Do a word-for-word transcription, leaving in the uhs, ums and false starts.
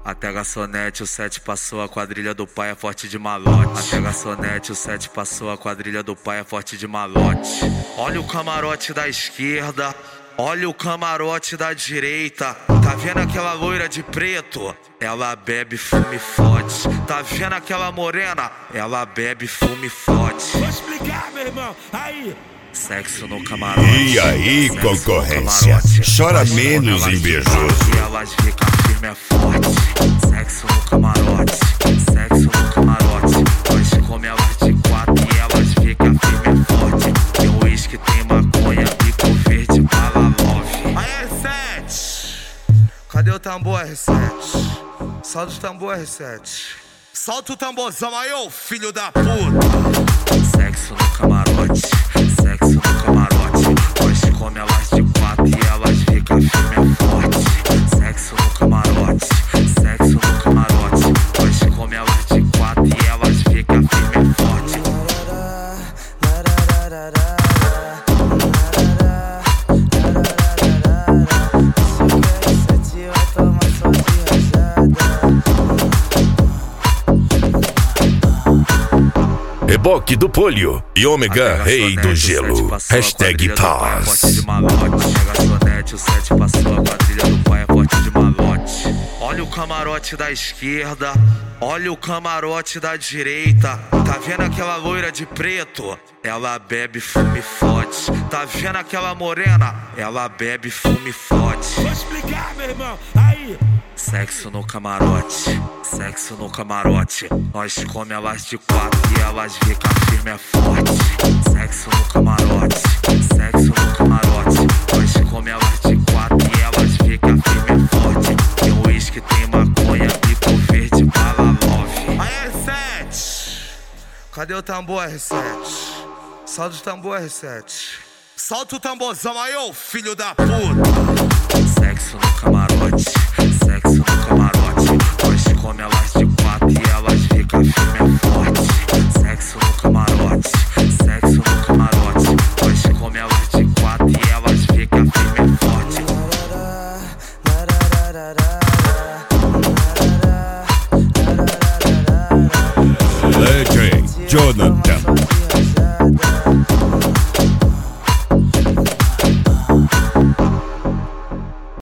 Até garçonete, o sete passou, a quadrilha do pai é forte de malote. Até garçonete, o sete passou, a quadrilha do pai é forte de malote. Olha o camarote da esquerda, olha o camarote da direita. Tá vendo aquela loira de preto? Ela bebe, fuma e fode. Tá vendo aquela morena? Ela bebe, fuma e fode. Vou explicar, meu irmão. Aí. Sexo no camarote. E aí, Sexo concorrência? Chora menos, invejoso. E elas ficam firme é forte. Sexo no camarote. Sexo no camarote. Nós come elas de quatro e elas ficam firme é forte. Tem uísque, tem maconha, bico verde, bala love. Aí, R sete. Cadê o tambor, R sete? Solta o tambor, R sete. Solta o tamborzão aí, ô filho da puta. Sexo no camarote. Sexo no camarote. Nós come elas de quatro e elas ficam firme é forte. Sexo no camarote. Sexo no camarote. Nós come elas de quatro e elas ficam firme é forte. Reboque do Polio e Ômega, rei do gelo. Hashtag paz. Garçonete, o sete passou, a quadrilha do pai é forte de malote. Olha o camarote da esquerda, olha o camarote da direita. Tá vendo aquela loira de preto? Ela bebe, fuma e fode. Tá vendo aquela morena? Ela bebe, fuma e fode. Vou explicar, meu irmão. Aí. Sexo no camarote, sexo no camarote. Nós come elas de quatro e elas ficam firme é forte. Sexo no camarote, sexo no camarote. Nós come elas de quatro e elas ficam firme é forte. Tem uísque, tem maconha, bico verde, bala love. Aí, R sete. Cadê o tambor, R sete? Solta o tambor, R sete. Solta o tamborzão aí, ô filho da puta. Sexo no camarote, sexo no camarote. Nós come elas de quatro e elas ficam firme é forte. Sexo no camarote, sexo no camarote. Nós come elas de quatro e elas ficam firme é forte. Legend Jonathan.